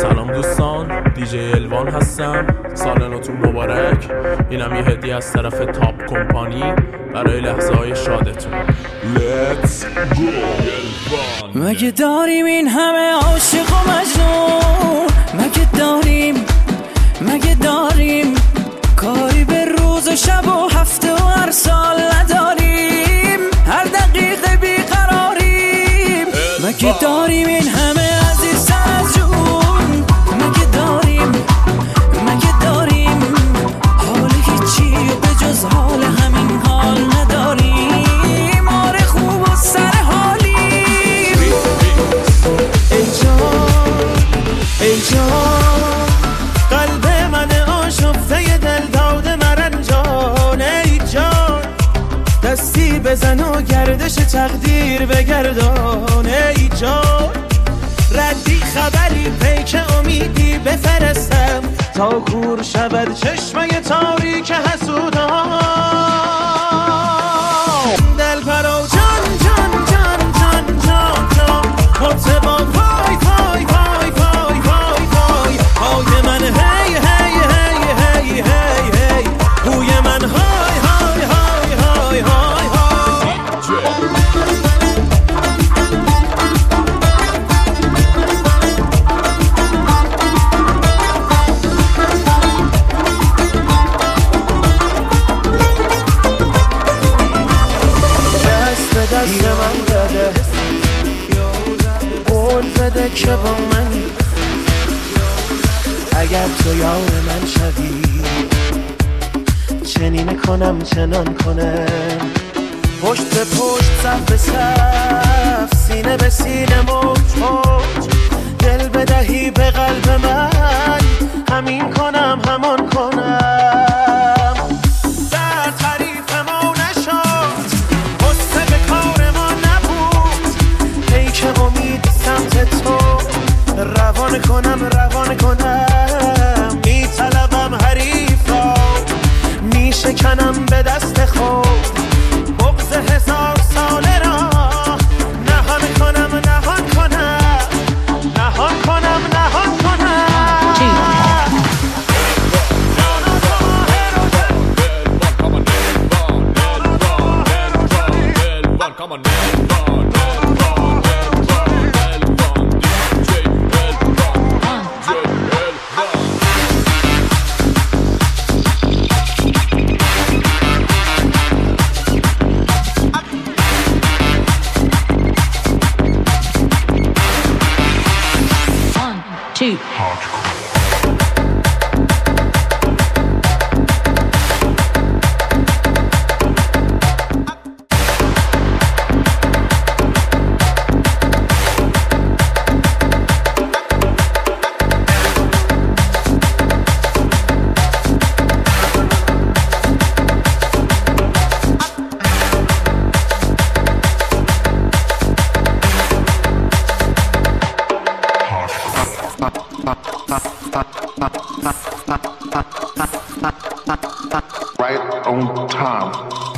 سلام دوستان، دیجی الوان هستم. سال نوتون مبارک. اینم یه هدیه از طرف تاپ کمپانی برای لحظه های شادتون. Let's go الوان. مگه داریم این همه عاشق و مجنون؟ مگه داریم کاری به روز و شب و هفته و هر سال نداریم؟ هر دقیقه بیقراریم. مگه داریم این همه عزیز از جون؟ مگه داریم حال هیچی و به جز حال همین حال نداریم؟ آره خوب و سر حالیم. ای جان قلب من آشفته دل داده مرنجان. ای جان دستی بزن و گردش تقدیر بگردان. ای جان ردی خبری پیک امیدی بفرستم تا کور شود چشمه تاریک حسودان. دل پرو جان جان جان جان جان جان مرتبا پای پای پای پای پای پای پای من هی هی هی هی هی هی بوی من های های های های های های. دست من بده قول بده که با منی. اگر تو یار من شوی چنین کنم چنان کنم. پشت به پشت صف به صف سینه به سینه موج موج دل بدهی به قلب من همین کنم همان کنم. در تعریف ما نشد قصه به کار ما نبود پیک امید سمت تو روان کنم میطلبم حریف را میشکنم به دست خود بغض هزار ساله را نهان کنم. Come on, Elvan. Right on time.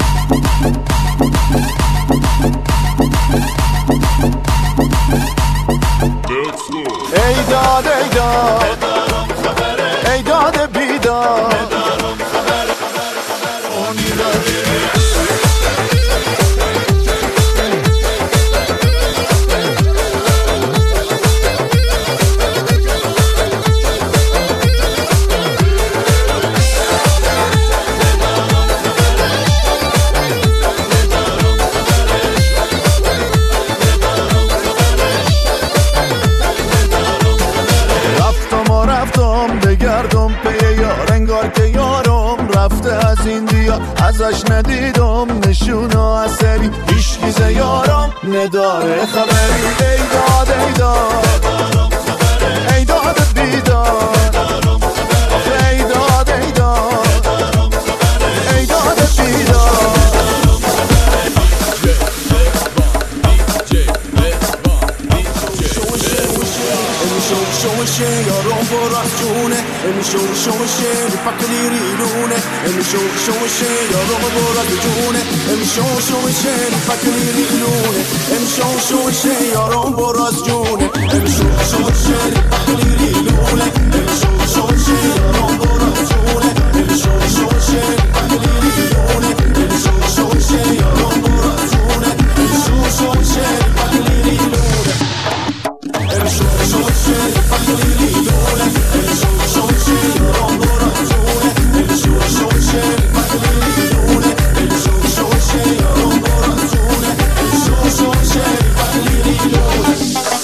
ای داد ای داد بیداد که یارم رفته از این دیا ازش ندیدم نشون و اثری هیچ یارم نداره خبری. ای داد ای داد ای داد بیداد ای داد ای داد ای داد بیداد. شوشه یارم پر از جونه امی شوشه پکلی ریلونه امی شوشه یارم پر از جونه امی شوشه پکلی ریلونه امی شوشه یارم پر از جونه امی شوشه پکلی ریلونه امی شوشه یارم پر از جونه امی شوشه پکلی ریلونه امی شوشه یارم پر از جونه امی شوشه پکلی ریلونه امی شوشه پکلی ریلونه امی شوشه یارم پر از جونه امی شوشه پکلی ریلونه امی شوشه یارم پر از جونه امی شوشه پکلی ریلونه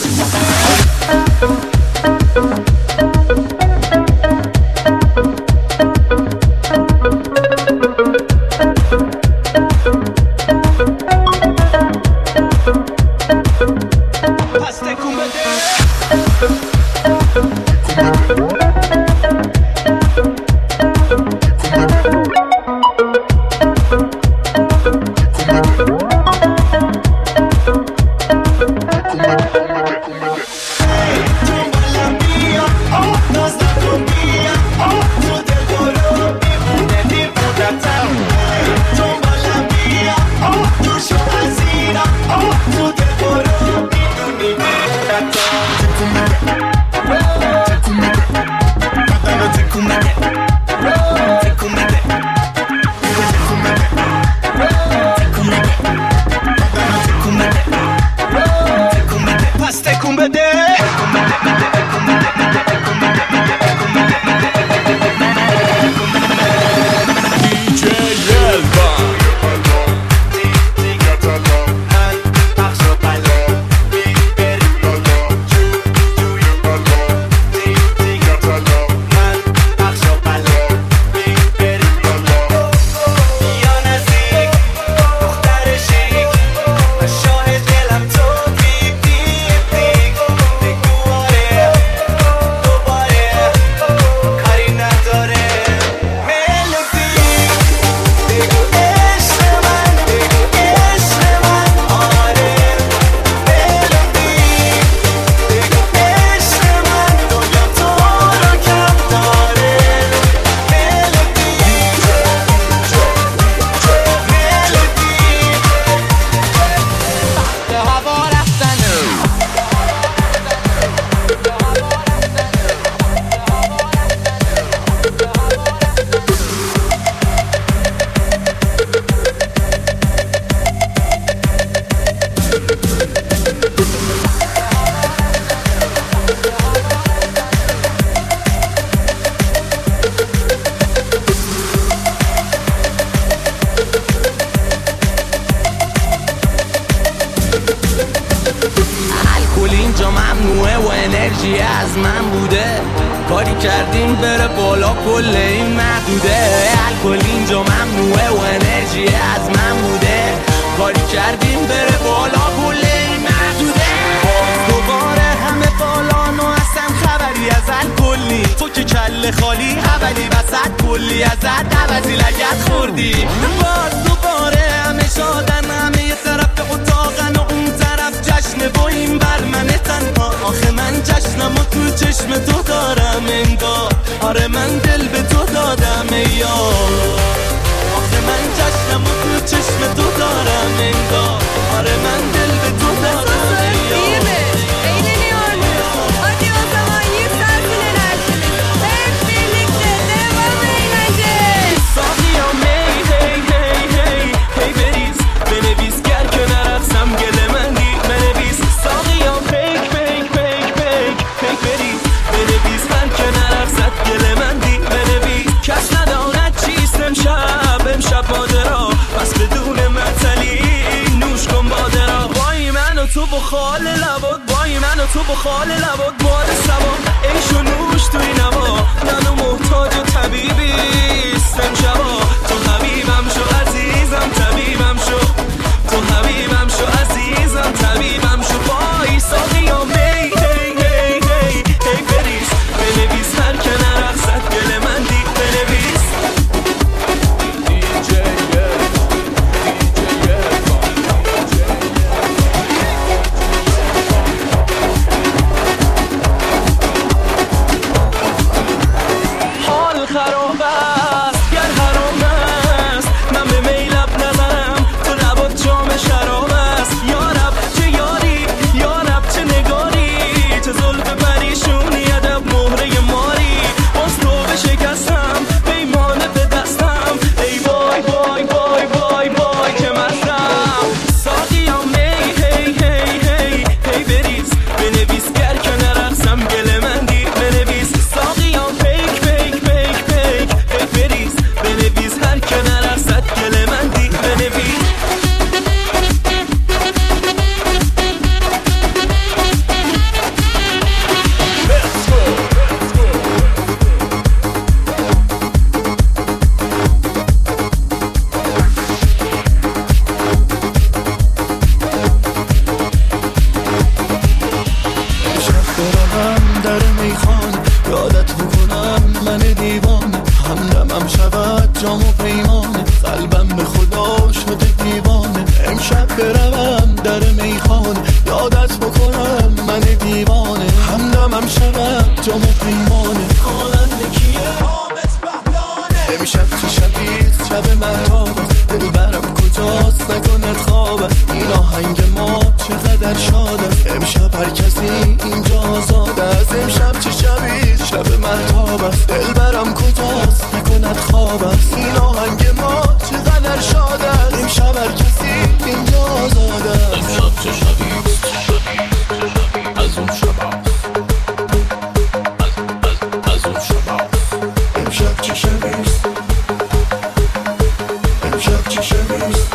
از من بوده کاری کردیم بره بالا کل این محدوده الکل اینجا ممنوعه و انرژی از من بوده کاری کردیم بره بالا کل این محدوده دوباره همه بالان و اصلا خبری از الکلی تو که کل خالی اولی وسط کلی ازت عوضی لگت خوردی باز دوباره همه شادن همه یه طرف اتاقن و اون طرف جشنه و این بر من تنها آخه من جشنم و تو چشم تو دارم انگار آره من دل به تو دادم یار آخه من جشنم و تو چشم تو dönem enga Are mendil ve tutarım İyi mi? Eğleniyor muyuz? Hadi o zaman yükselsin enerjimiz. Hep birlikte devam eğlence. Sağlıyorum hey hey hey hey Hey beriz beni biz gerken araksam gelemendi Beni biz sağlıyorum fake fake fake fake Fake beriz beni biz gerken araksak gelemendi Beni biz کس نداند چیست امشب مادرها پس بدون معطلی نوش کن باده را وای من و تو بخال لباد وای من و تو بخال لباد باد سوا عیش و نوش توی نوا منو محتاج و طبیبیست امشبا تو حبیبم شو عزیزم طبیبم شو تو حبیبم شو عزیزم طبیبم شو وای ساقیام هی هی هی هی هی بریز بنویس هر کنار رقصت گل من دی بنویس جام پیمانه خواننده کیه حامد بهلانه امشب چه شبیست شب مهتابه دل برم کجاست نکند خوابه این آهنگ ما چقدر شاده امشب هر کسی اینجا آزاده است امشب چه شبیست شب مهتابه دل برم کجاست نکند خوابه این آهنگ ما چقدر شاده امشب هر کسی اینجا آزاده امشب چه شبیست از اون شبا از اون شبا امشب چه شبیست امشب چه شبیست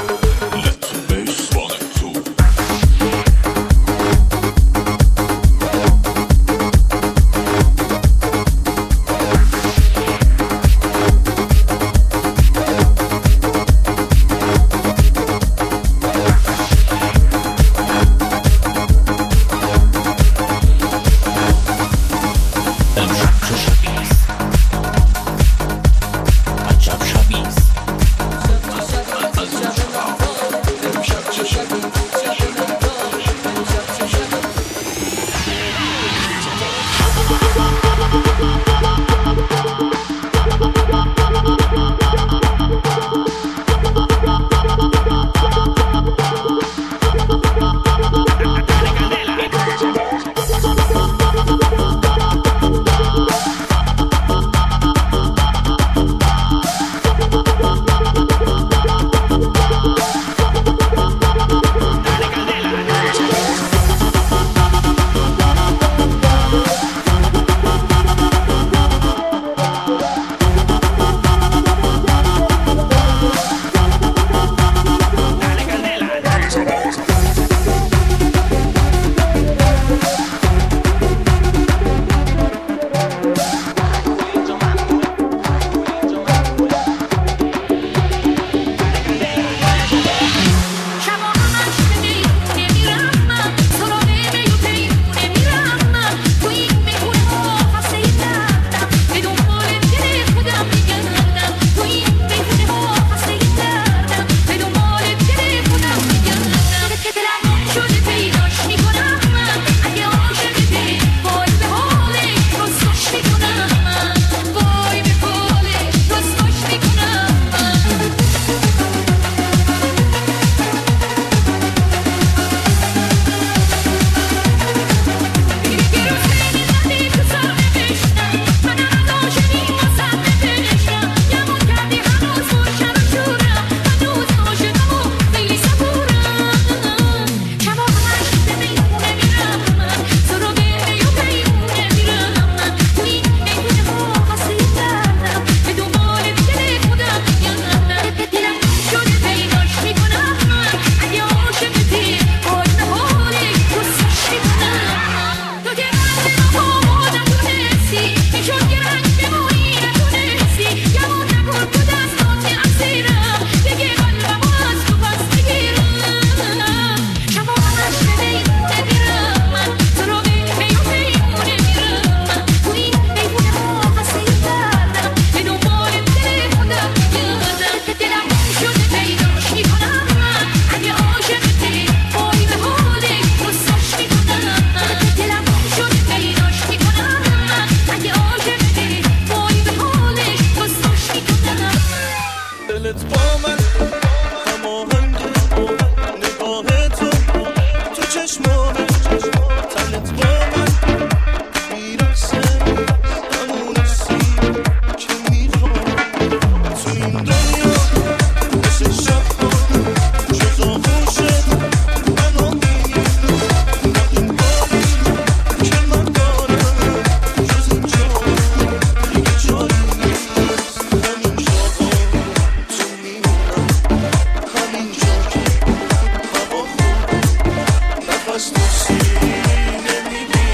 نفس تو سینه میبینم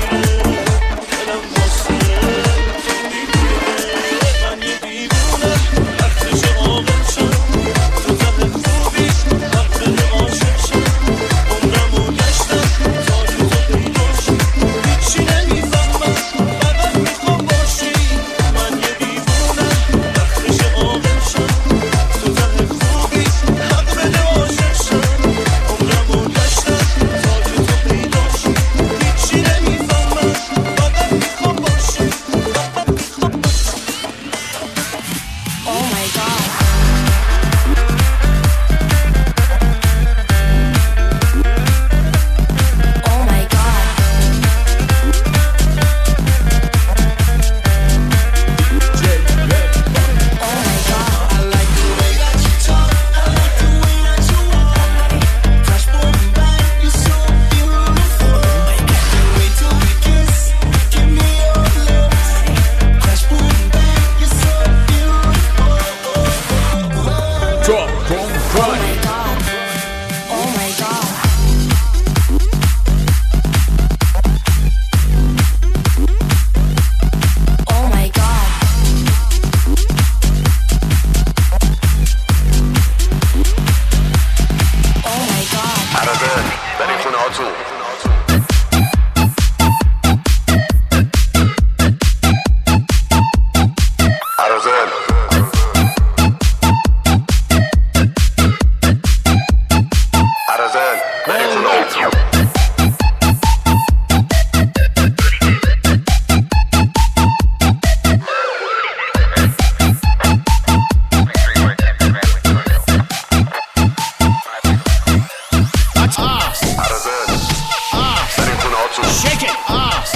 Shake it, ass,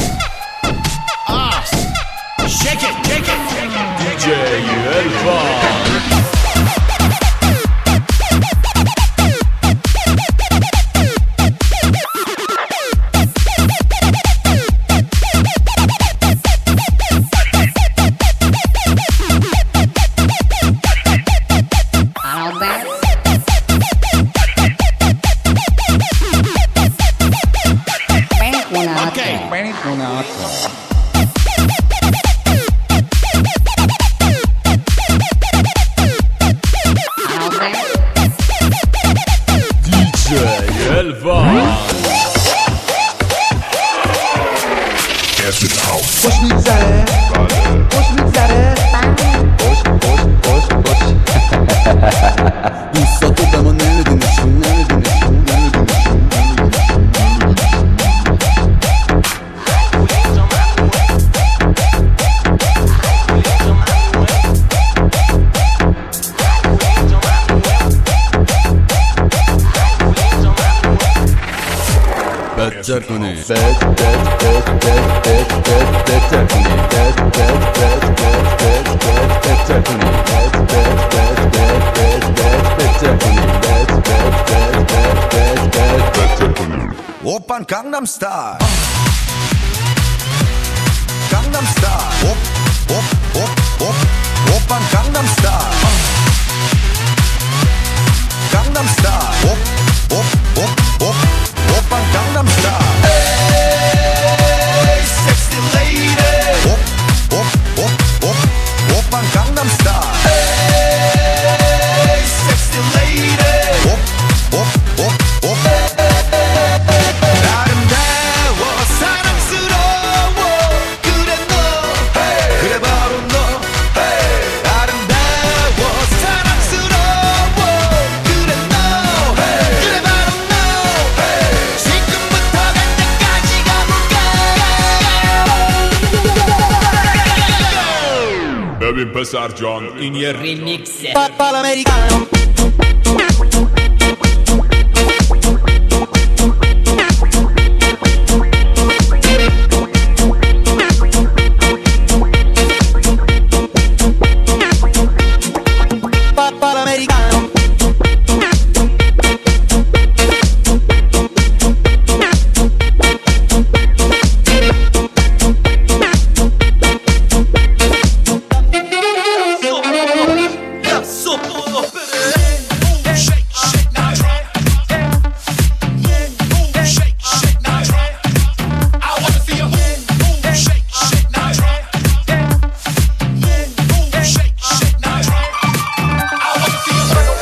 shake it, shake it. DJ Elvan. خوش میگذره خوش میگذره خوش دوستاتو به ما نمیدونشون بدتر کنی 오빤 강남 스타일 강남 스타일 오빤 강남 스타일 강남 스타일 오빤 강남 스타일 Hey sexy lady 오빤 강남 스타일 Hey sexy lady 아름다워 사랑스러워 그래 너 그래 바로 너 아름다워 사랑스러워 그래 너 그래 바로 너 지금부터 갈 때까지 가볼까 ببین پسر جان این یه Papa l'americano